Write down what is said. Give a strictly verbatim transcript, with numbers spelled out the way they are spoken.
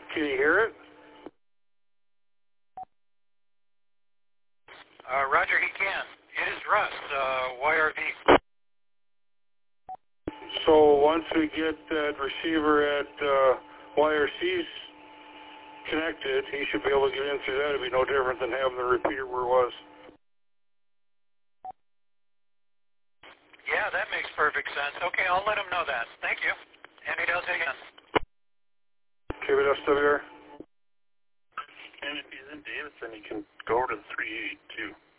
Can you hear it? Uh, Roger, he can. It is Russ, uh, Y R V. So once we get that receiver at uh, Y R C's connected, he should be able to get in through that. It'd be no different than having the repeater where it was. Yeah, that makes perfect sense. Okay, I'll let him know that. Thank you. And he does again. K B S W R. And if he's in Davidson, he can go over to the three eighty-two.